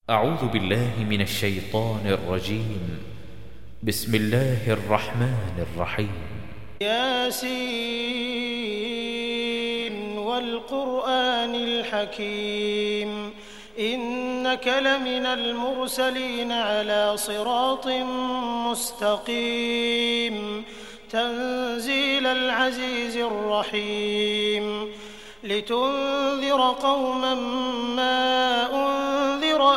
أعوذ بالله من الشيطان الرجيم. بسم الله الرحمن الرحيم. ياسين والقرآن الحكيم إنك لمن المرسلين على صراط مستقيم تنزيل العزيز الرحيم لتنذر قوما ما أنذر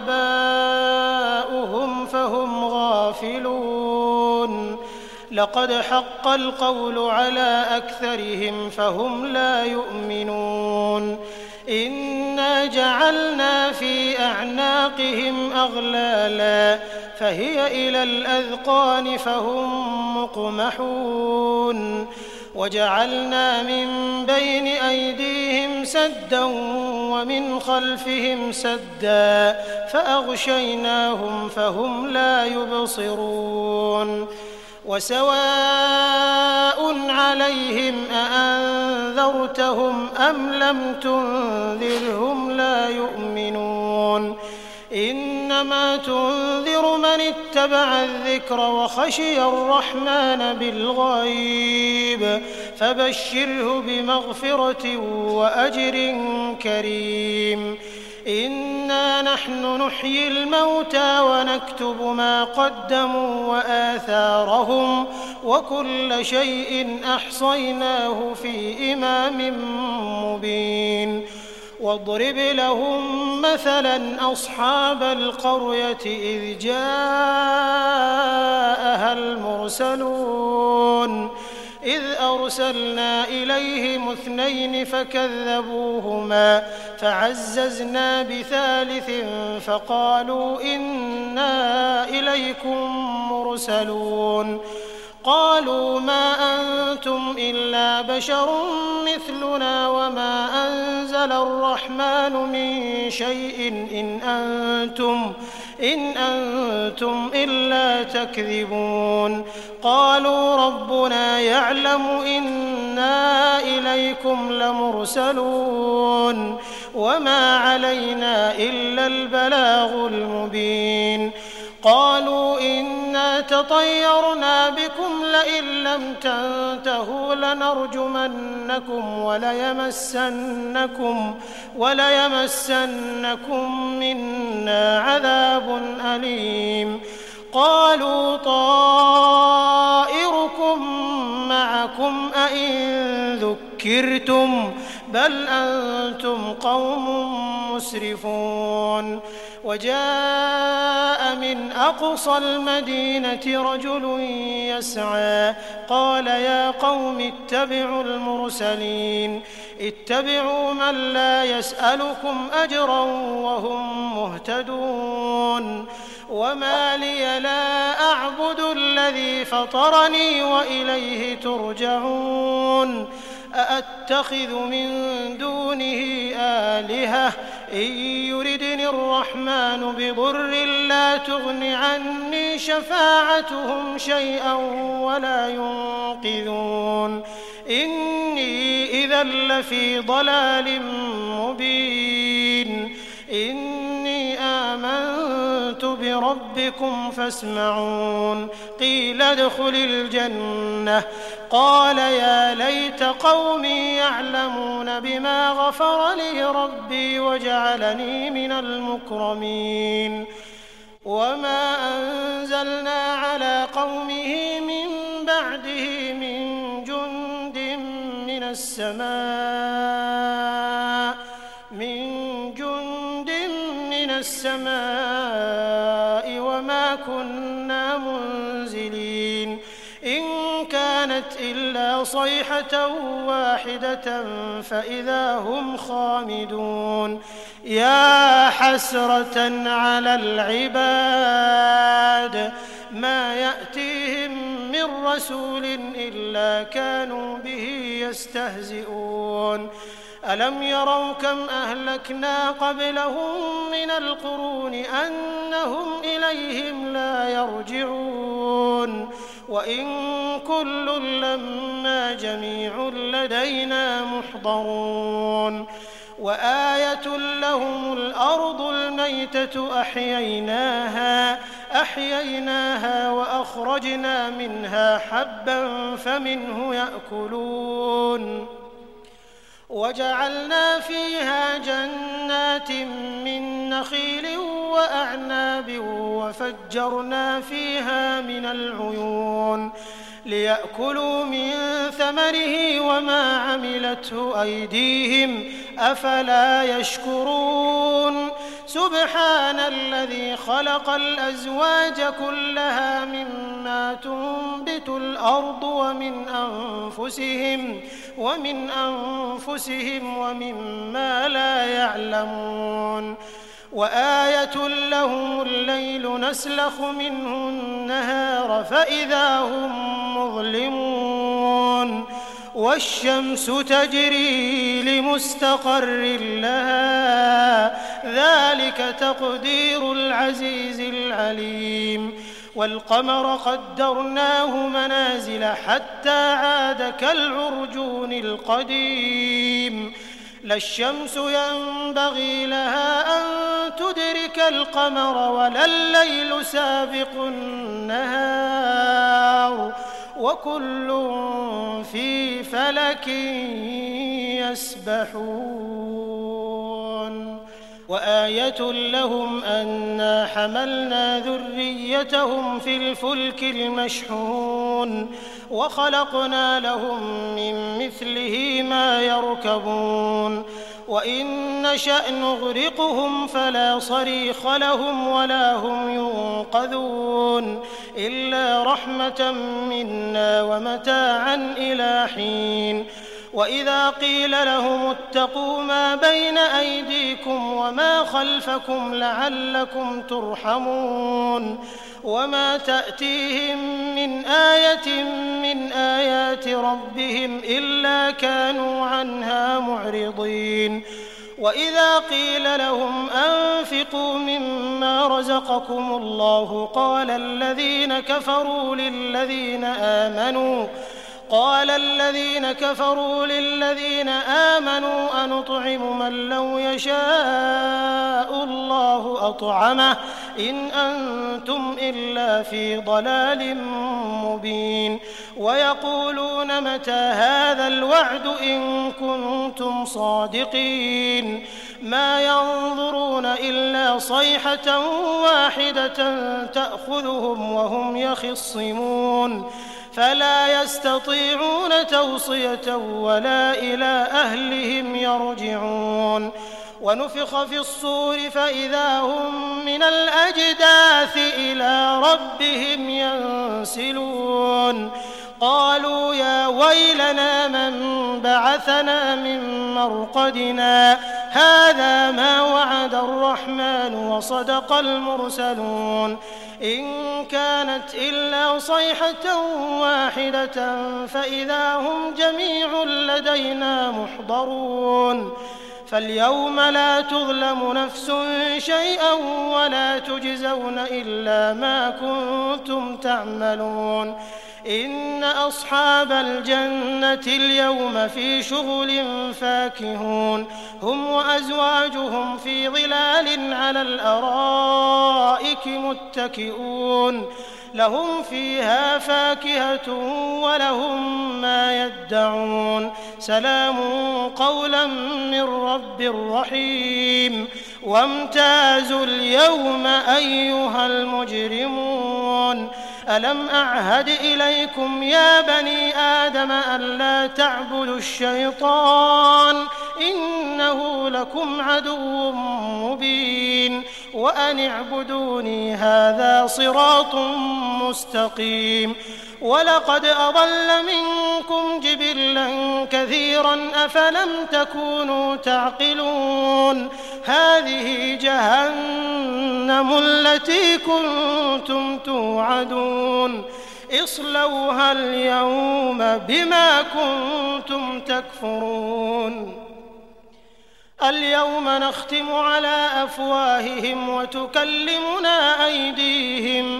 آباؤهم فهم غافلون لقد حق القول على أكثرهم فهم لا يؤمنون إنا جعلنا في أعناقهم أغلالا فهي إلى الأذقان فهم مقمحون وجعلنا من بين أيديهم سدا ومن خلفهم سدا فأغشيناهم فهم لا يبصرون وسواء عليهم أأنذرتهم أم لم تنذرهم لا يؤمنون إنما تنذر من اتبع الذكر وخشي الرحمن بالغيب فبشره بمغفرة وأجر كريم إنا نحن نحيي الموتى ونكتب ما قدموا وآثارهم وكل شيء أحصيناه في إمام مبين واضرب لهم مثلا أصحاب القرية إذ جاءها المرسلون إذ أرسلنا إليهم 2 فكذبوهما فعززنا بثالث فقالوا إنا إليكم مرسلون قالوا ما أنتم إلا بشر مثلنا وما أنزل الرحمن من شيء إن أنتم إلا تكذبون قالوا ربنا يعلم إنا إليكم لمرسلون وما علينا إلا البلاغ المبين قالوا إنا تطيرنا بكم لئن لم تنتهوا لنرجمنكم وليمسنكم منا عذاب أليم قالوا طائركم معكم أئن ذكرتم بل أنتم قوم مسرفون وجاء من أقصى المدينة رجل يسعى قال يا قوم اتبعوا المرسلين اتبعوا من لا يسألكم أجرا وهم مهتدون وما لي لا أعبد الذي فطرني وإليه ترجعون أأتخذ من دونه آلهة إن يردني الرحمن بضر لا تغن عني شفاعتهم شيئا ولا ينقذون إني إذا لفي ضلال مبين إني آمنت بربكم فاسمعون قيل ادخل الجنة قال يا ليت قومي يعلمون بما غفر لي ربي وجعلني من المكرمين وما أنزلنا على قومه من بعده من جند من السماء وما كنا منزلين إن كانت إلا صيحة واحدة فإذا هم خامدون يا حسرة على العباد ما يأتيهم من رسول إلا كانوا به يستهزئون ألم يروا كم أهلكنا قبلهم من القرون أنهم إليهم لا يرجعون وإن كل لما جميع لدينا محضرون وآية لهم الأرض الميتة أحييناها وأخرجنا منها حبا فمنه يأكلون وجعلنا فيها جنات من نخيل وأعناب وفجرنا فيها من العيون ليأكلوا من ثمره وما عملته أيديهم أفلا يشكرون سبحان الذي خلق الأزواج كلها مما تنبت الأرض ومن أنفسهم ومما لا يعلمون وآية لهم الليل نسلخ منه النهار فإذا هم مظلمون والشمس تجري لمستقر لها ذلك تقدير العزيز العليم والقمر قدرناه منازل حتى عاد كالعرجون القديم لا الشمس ينبغي لها أن تدرك القمر ولا الليل سابق النهار وكل في فلك يسبحون وآية لهم أنا حملنا ذريتهم في الفلك المشحون وخلقنا لهم من مثله ما يركبون وإن نشأ نغرقهم فلا صريخ لهم ولا هم ينقذون إلا رحمة منا ومتاعا إلى حين وإذا قيل لهم اتقوا ما بين أيديكم وما خلفكم لعلكم ترحمون وما تأتيهم من آية من آيات ربهم إلا كانوا عنها معرضين وإذا قيل لهم أنفقوا مما رزقكم الله قال الذين كفروا للذين آمنوا أنطعم من لو يشاء الله أطعمه إن أنتم إلا في ضلال مبين ويقولون متى هذا الوعد إن كنتم صادقين ما ينظرون إلا صيحة واحدة تأخذهم وهم يخصمون فلا يستطيعون توصية ولا إلى أهلهم يرجعون ونفخ في الصور فإذا هم من الأجداث إلى ربهم ينسلون قالوا يا ويلنا من بعثنا من مرقدنا هذا ما وعد الرحمن وصدق المرسلون إن كانت إلا صيحة واحدة فإذا هم جميع لدينا محضرون فاليوم لا تظلم نفس شيئا ولا تجزون إلا ما كنتم تعملون إن أصحاب الجنة اليوم في شغل فاكهون هم وأزواجهم في ظلال على الأرائك متكئون لهم فيها فاكهة ولهم ما يدعون سلام قولا من رب رحيم وامتازوا اليوم أيها المجرمون ألم أعهد إليكم يا بني آدم ألا تعبدوا الشيطان إنه لكم عدو مبين وأن اعبدوني هذا صراط مستقيم ولقد أضل منكم جبلا كثيرا أفلم تكونوا تعقلون هذه جهنم التي كنتم توعدون اصلوها اليوم بما كنتم تكفرون اليوم نختم على أفواههم وتكلمنا أيديهم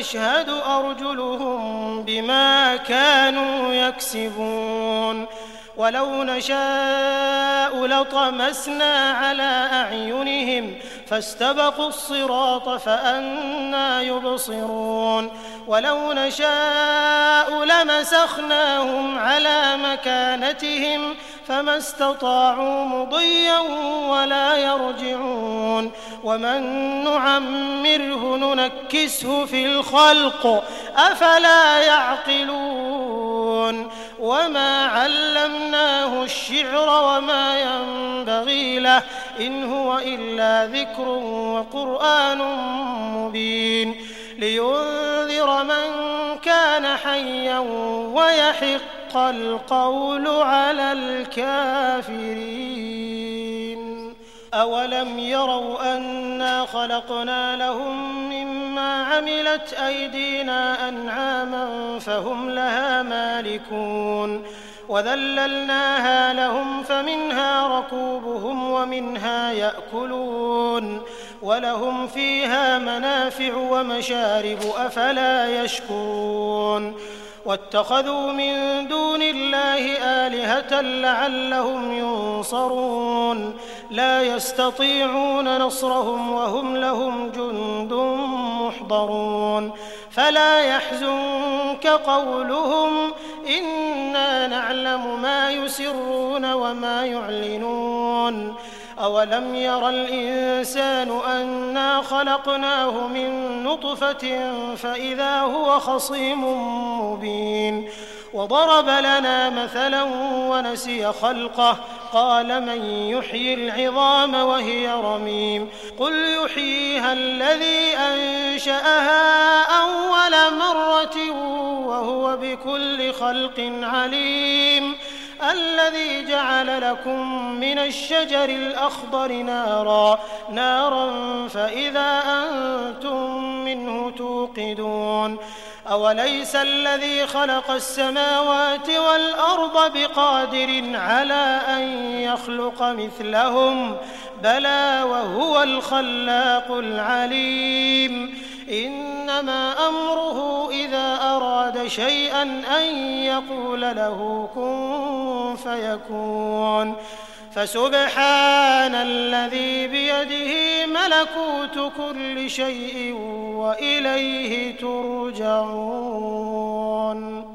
وتشهد أرجلهم بما كانوا يكسبون ولو نشاء لطمسنا على أعينهم فاستبقوا الصراط فأنى يبصرون ولو نشاء لمسخناهم على مكانتهم فما استطاعوا مضيا ولا يرجعون ومن نعمره ننكسه في الخلق أفلا يعقلون وما علمناه الشعر وما ينبغي له إن هو إلا ذكر وقرآن مبين لينذر من كان حيا ويحق القول على الكافرين أولم يروا أنا خلقنا لهم مما عملت أيدينا أنعاما فهم لها مالكون وذللناها لهم فمنها ركوبهم ومنها يأكلون ولهم فيها منافع ومشارب أفلا يشكرون واتخذوا من دون الله آلهة لعلهم ينصرون لا يستطيعون نصرهم وهم لهم جند محضرون فلا يحزنك قولهم إنا نعلم ما يسرون وما يعلنون أولم ير الإنسان أنا خلقناه من نطفة فإذا هو خصيم مبين وضرب لنا مثلا ونسي خلقه قال من يحيي العظام وهي رميم قل يحييها الذي أنشأها أول مرة وهو بكل خلق عليم الذي جعل لكم من الشجر الأخضر نارا فإذا أنتم منه توقدون أوليس الذي خلق السماوات والأرض بقادر على أن يخلق مثلهم بلى وهو الخلاق العليم إنما أمره إذا أراد شيئا أن يقول له كن فيكون فسبحان الذي بيده ملكوت كل شيء وإليه ترجعون